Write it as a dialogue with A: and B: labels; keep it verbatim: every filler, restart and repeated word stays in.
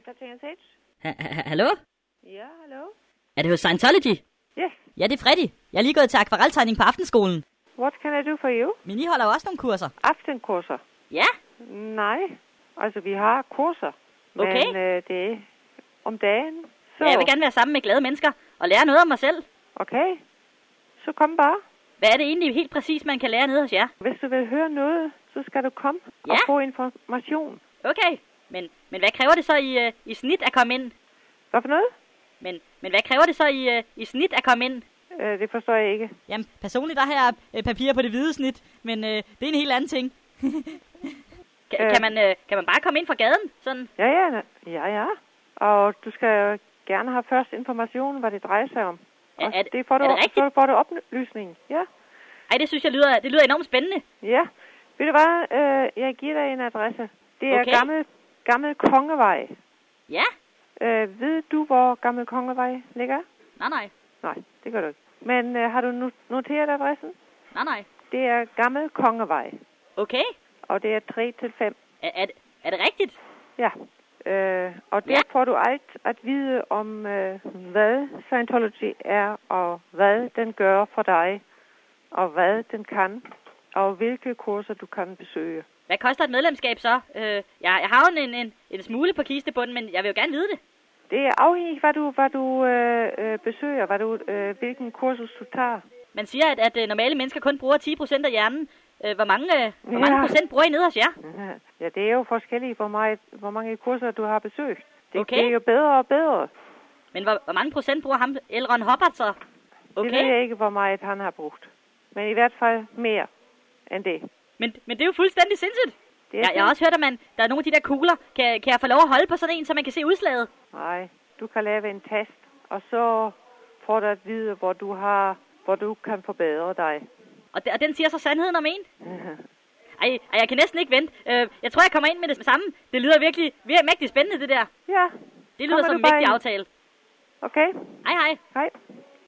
A: Entertainment.
B: Ha- ha- Hallo?
A: Ja, hallo?
B: Er det hos Scientology?
A: Yes.
B: Ja, det er Freddy. Jeg er lige gået til akvareltegning på aftenskolen.
A: What can I do for you?
B: Men I holder jo også nogle kurser.
A: Aftenkurser?
B: Ja?
A: Nej. Altså, vi har kurser.
B: Okay.
A: Men øh, det er om dagen. Så...
B: Ja, jeg vil gerne være sammen med glade mennesker og lære noget om mig selv.
A: Okay. Så kom bare.
B: Hvad er det egentlig helt præcis, man kan lære nede hos jer?
A: Hvis du vil høre noget, så skal du komme
B: Ja.
A: og få information.
B: Okay, men, men hvad kræver det så i, uh, i snit at komme ind?
A: Hvad for noget?
B: Men, men hvad kræver det så i, uh, i snit at komme ind?
A: Øh, det forstår jeg ikke.
B: Jamen, personligt der har jeg øh, papir på det hvide snit, men øh, det er en helt anden ting. kan,
A: Øh.
B: kan, man, øh, kan man bare komme ind fra gaden? Sådan?
A: Ja, ja. Ja, ja. Og du skal gerne have først information, hvad det drejer sig om.
B: Er-
A: Og
B: er det-
A: det får du,
B: er det rigtigt?
A: så får du oplysning. Ja.
B: Ej, det synes jeg lyder, det lyder enormt spændende.
A: Ja. Ved du hvad? Øh, jeg giver dig en adresse. Det er
B: Okay.
A: gammel, gammel Kongevej.
B: Ja?
A: Øh, ved du, hvor Gammel Kongevej ligger?
B: Nej, nej.
A: Nej, det gør du ikke. Men øh, har du nu- noteret adressen?
B: Nej, nej.
A: Det er Gammel Kongevej,
B: Okay.
A: og det er tre til fem.
B: Er, er, det- er det rigtigt?
A: Ja. Øh, og der
B: Ja.
A: får du alt at vide om, øh, hvad Scientology er, og hvad den gør for dig, og hvad den kan, og hvilke kurser du kan besøge.
B: Hvad koster et medlemskab så? Øh, jeg, jeg har jo en, en, en smule på kistebunden, men jeg vil jo gerne vide det.
A: Det er afhængigt, hvad du, hvad du øh, øh, besøger, hvad du, øh, hvilken kursus du tager.
B: Man siger, at, at øh, normale mennesker kun bruger ti procent af hjernen. Øh, hvor mange, øh, hvor mange
A: Ja.
B: procent bruger I nede hos jer?
A: Ja, det er jo forskelligt, hvor, meget, hvor mange kurser du har besøgt. Det
B: Okay.
A: bliver jo bedre og bedre.
B: Men hvor, hvor mange procent bruger ham, Elron Hubbard så?
A: Det ved
B: Okay,
A: jeg ikke, hvor meget han har brugt. Men i hvert fald mere end det.
B: men, men det er jo fuldstændig sindssygt.
A: Det er
B: Jeg, jeg har også hørt, at man, der er nogle af de der kugler. Kan, kan jeg få lov at holde på sådan en, så man kan se udslaget?
A: Nej, du kan lave en test, og så får du at vide, hvor du har, hvor du kan forbedre dig.
B: Og, de, og den siger så sandheden om en? Ej, ej, jeg kan næsten ikke vente. Øh, jeg tror, jeg kommer ind med det samme. Det lyder virkelig, virkelig mægtigt spændende, det der.
A: Ja,
B: Det lyder
A: Kommer
B: som
A: du
B: en
A: bare
B: vigtig
A: ind?
B: aftale.
A: okay.
B: Hej, hej.
A: Hej.